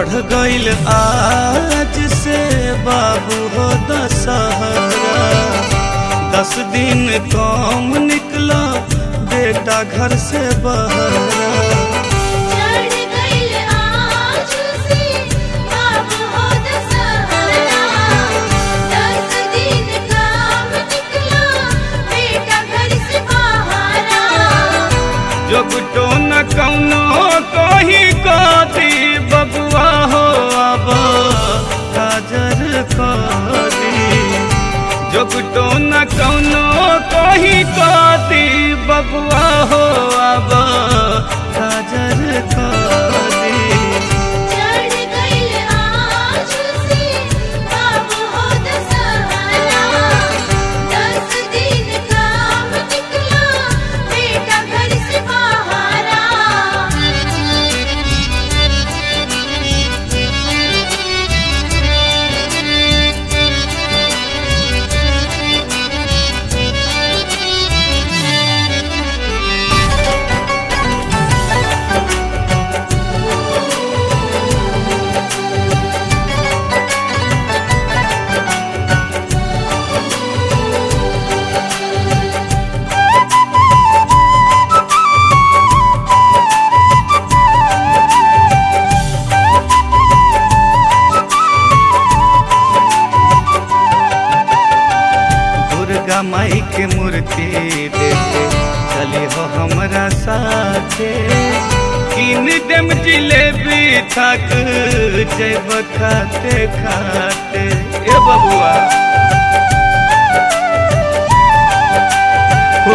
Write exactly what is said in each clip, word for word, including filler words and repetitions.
बढ़ गईल आज से बाबू हो दशहरा। दस दिन कम निकला बेटा घर से बहरा। जोगटो न कौनो कही कदी बबुआ हो अब काजर कदी। जोगटो न कौनो कही कदी बबुआ हो अब काजर कदी। माई के मूर्ति देखे चली हो हमरा साथे। किन देम जिलेबी थक जैब खाते खाते। ए बबुआ हो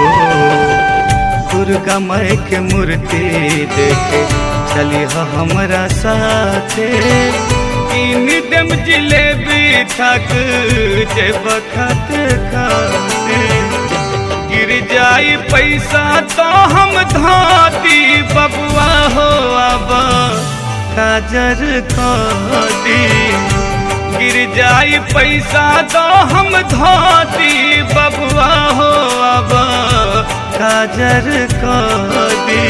दुर्गा माई के मूर्ति देखे चली हो हमरा साथे। किन देम जिलेबी थक जैब खाते खाते। गिर जाई पैसा तो हम धाती बबुआ हो अब काजर कदी। गिर जाई पैसा तो हम धाती बबुआ हो अब काजर कदी।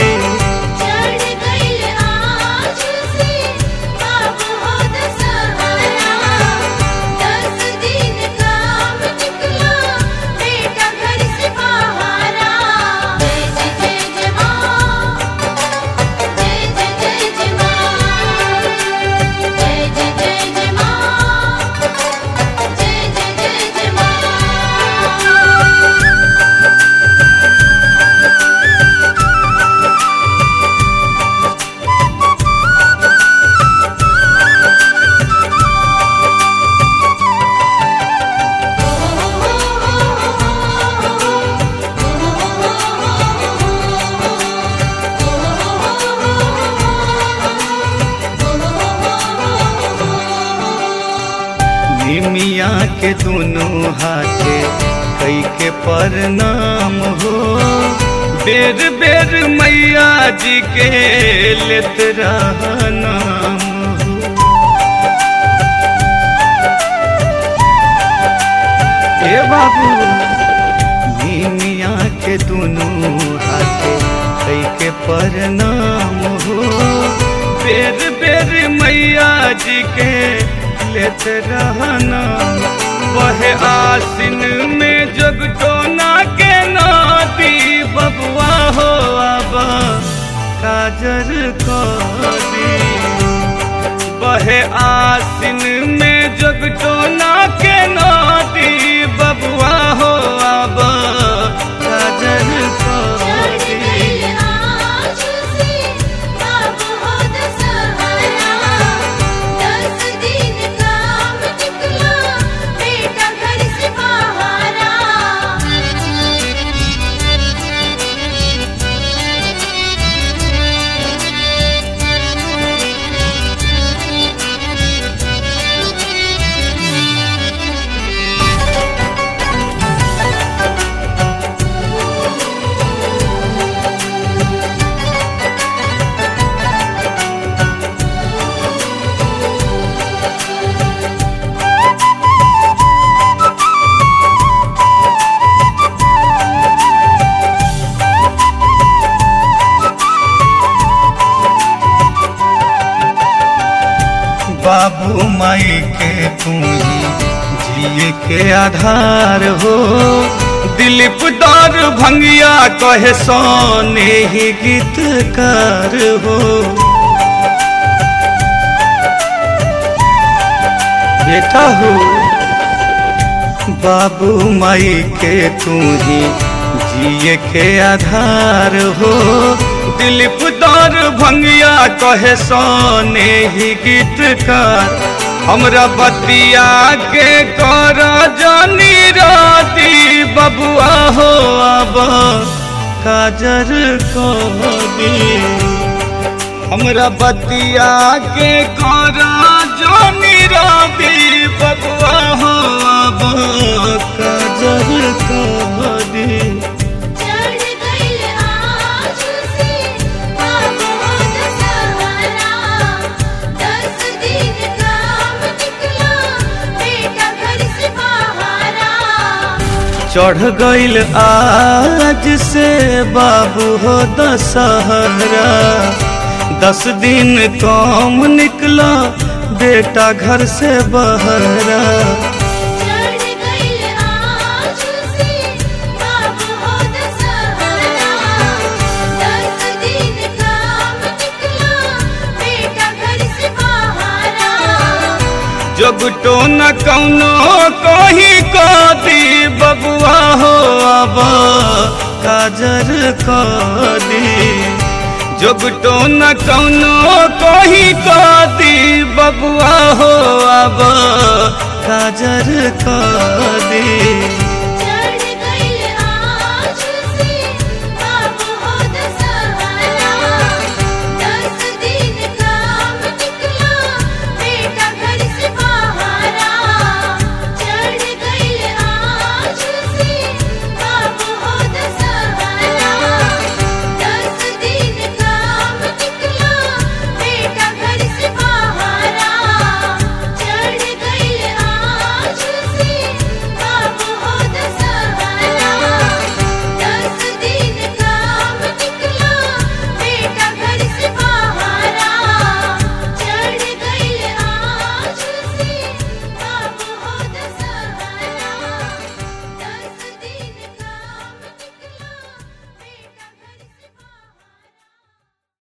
मिया के दोनों हाथे कई के प्रणाम हो। बेर बेर मैया जी के लेत रहा नाम हो। ए बाबू मिया के दोनों हाथे कई के प्रणाम हो। बेर बेर मैया जी के लेत रहना। वह आसिन में जोगटो ना के नाती बबुआ हो अब काजर कदी। वह आसिन में जोगटो ना के नाती बबुआ हो अब काजर कदी। माई के तू ही जिए के आधार हो। दिलीप दौर भंगिया कहे सोने ही गीतकार हो। बेटा हो बाबू माई के तू ही जिए के आधार हो। दिलीप दौर भंगिया कहे सोने ही गीतकार। हमरा बतिया के कर जानी राती बबुआ हो अब काजर को दी। हमरा बतिया के कर जानी राती बबुआ हो अब काजर को दी। चढ़ गईल आज से बाबू हो दशहरा। दस दिन कम निकला बेटा घर से बहरा। चढ़ गईल आज से बाबू हो दशहरा। दस दिन कम निकला बेटा घर से बहरा। जगटो न कौनो कहीं को दी बबुआ हो अब काजर को दी। जगटो न कौनो कहीं को दी बबुआ हो अब काजर को दी।